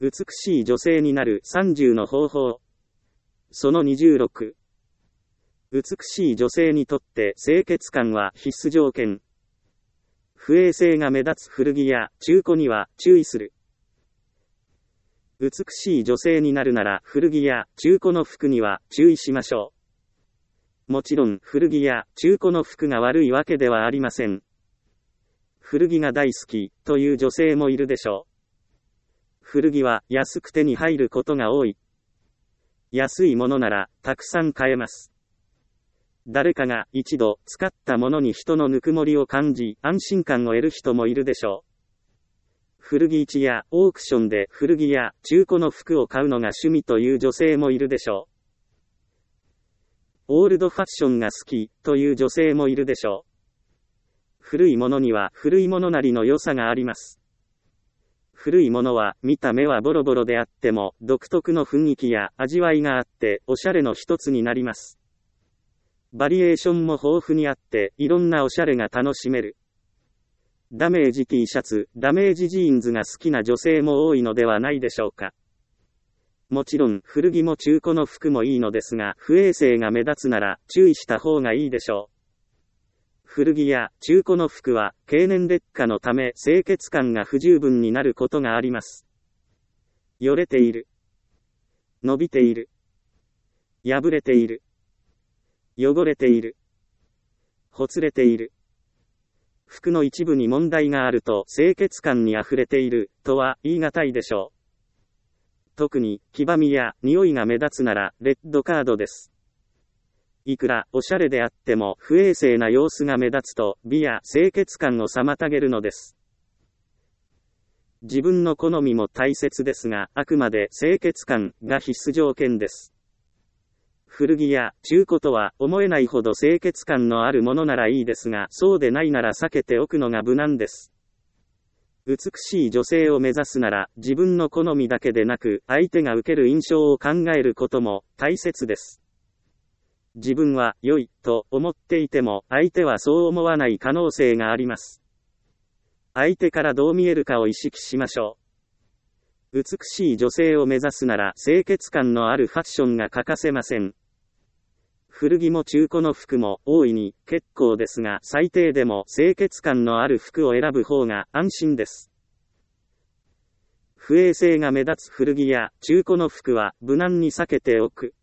美しい女性になる30の方法。その26。美しい女性にとって清潔感は必須条件。不衛生が目立つ古着や中古には注意する。美しい女性になるなら古着や中古の服には注意しましょう。もちろん古着や中古の服が悪いわけではありません。古着が大好きという女性もいるでしょう。古着は安く手に入ることが多い。安いものならたくさん買えます。誰かが一度使ったものに人のぬくもりを感じ安心感を得る人もいるでしょう。古着市やオークションで古着や中古の服を買うのが趣味という女性もいるでしょう。オールドファッションが好きという女性もいるでしょう。古いものには古いものなりの良さがあります。古いものは見た目はボロボロであっても独特の雰囲気や味わいがあっておしゃれの一つになります。バリエーションも豊富にあっていろんなおしゃれが楽しめる。ダメージ T シャツ、ダメージジーンズが好きな女性も多いのではないでしょうか。もちろん古着も中古の服もいいのですが不衛生が目立つなら注意した方がいいでしょう。古着や中古の服は経年劣化のため清潔感が不十分になることがあります。よれている。伸びている。破れている。汚れている。ほつれている。服の一部に問題があると清潔感にあふれているとは言い難いでしょう。特に黄ばみや匂いが目立つならレッドカードです。いくらおしゃれであっても不衛生な様子が目立つと美や清潔感を妨げるのです。自分の好みも大切ですがあくまで清潔感が必須条件です。古着や中古とは思えないほど清潔感のあるものならいいですがそうでないなら避けておくのが無難です。美しい女性を目指すなら自分の好みだけでなく相手が受ける印象を考えることも大切です。自分は良いと思っていても相手はそう思わない可能性があります。相手からどう見えるかを意識しましょう。美しい女性を目指すなら清潔感のあるファッションが欠かせません。古着も中古の服も大いに結構ですが最低でも清潔感のある服を選ぶ方が安心です。不衛生が目立つ古着や中古の服は無難に避けておく。